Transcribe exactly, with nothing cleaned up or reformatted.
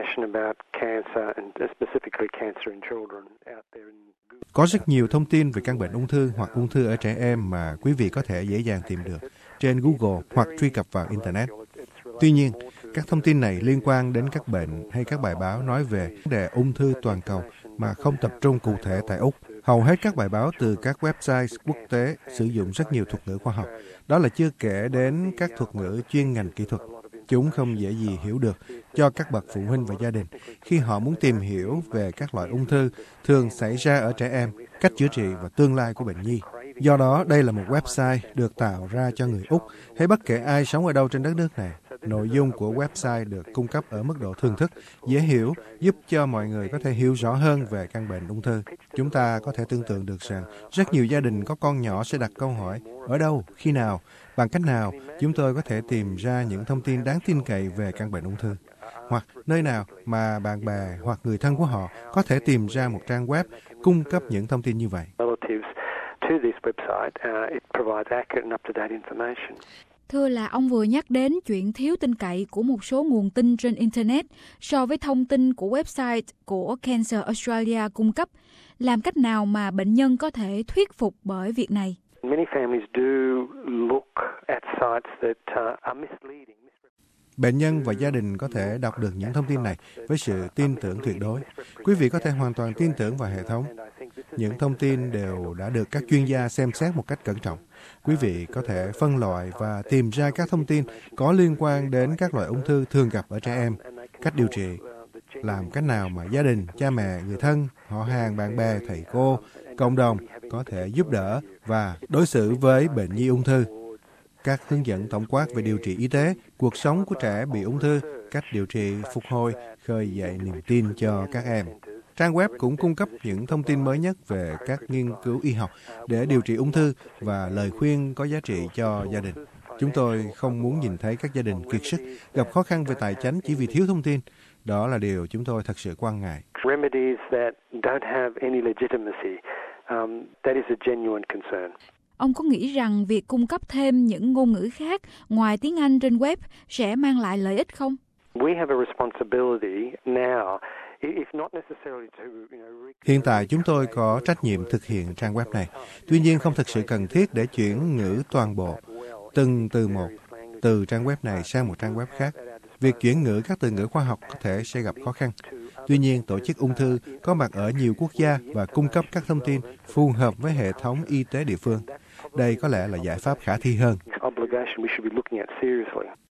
Có rất nhiều thông tin về căn bệnh ung thư hoặc ung thư ở trẻ em mà quý vị có thể dễ dàng tìm được trên Google hoặc truy cập vào Internet. Tuy nhiên, các thông tin này liên quan đến các bệnh hay các bài báo nói về vấn đề ung thư toàn cầu mà không tập trung cụ thể tại Úc. Hầu hết các bài báo từ các website quốc tế sử dụng rất nhiều thuật ngữ khoa học. Đó là chưa kể đến các thuật ngữ chuyên ngành kỹ thuật. Chúng không dễ gì hiểu được cho các bậc phụ huynh và gia đình khi họ muốn tìm hiểu về các loại ung thư thường xảy ra ở trẻ em, cách chữa trị và tương lai của bệnh nhi. Do đó, đây là một website được tạo ra cho người Úc hay bất kể ai sống ở đâu trên đất nước này. Nội dung của website được cung cấp ở mức độ thường thức, dễ hiểu, giúp cho mọi người có thể hiểu rõ hơn về căn bệnh ung thư. Chúng ta có thể tưởng tượng được rằng rất nhiều gia đình có con nhỏ sẽ đặt câu hỏi, ở đâu, khi nào, bằng cách nào chúng tôi có thể tìm ra những thông tin đáng tin cậy về căn bệnh ung thư. Hoặc nơi nào mà bạn bè hoặc người thân của họ có thể tìm ra một trang web cung cấp những thông tin như vậy. Thưa là ông vừa nhắc đến chuyện thiếu tin cậy của một số nguồn tin trên Internet so với thông tin của website của Cancer Australia cung cấp. Làm cách nào mà bệnh nhân có thể thuyết phục bởi việc này? Bệnh nhân và gia đình có thể đọc được những thông tin này với sự tin tưởng tuyệt đối. Quý vị có thể hoàn toàn tin tưởng vào hệ thống. Những thông tin đều đã được các chuyên gia xem xét một cách cẩn trọng. Quý vị có thể phân loại và tìm ra các thông tin có liên quan đến các loại ung thư thường gặp ở trẻ em, cách điều trị, làm cách nào mà gia đình, cha mẹ, người thân, họ hàng, bạn bè, thầy cô, cộng đồng có thể giúp đỡ và đối xử với bệnh nhi ung thư. Các hướng dẫn tổng quát về điều trị y tế, cuộc sống của trẻ bị ung thư, cách điều trị, phục hồi, khơi dậy niềm tin cho các em. Trang web cũng cung cấp những thông tin mới nhất về các nghiên cứu y học để điều trị ung thư và lời khuyên có giá trị cho gia đình. Chúng tôi không muốn nhìn thấy các gia đình kiệt sức, gặp khó khăn về tài chính chỉ vì thiếu thông tin. Đó là điều chúng tôi thật sự quan ngại. Ông có nghĩ rằng việc cung cấp thêm những ngôn ngữ khác ngoài tiếng Anh trên web sẽ mang lại lợi ích không? Hiện tại chúng tôi có trách nhiệm thực hiện trang web này. Tuy nhiên không thực sự cần thiết để chuyển ngữ toàn bộ, từng từ một, từ trang web này sang một trang web khác. Việc chuyển ngữ các từ ngữ khoa học có thể sẽ gặp khó khăn. Tuy nhiên, tổ chức ung thư có mặt ở nhiều quốc gia và cung cấp các thông tin phù hợp với hệ thống y tế địa phương. Đây có lẽ là giải pháp khả thi hơn.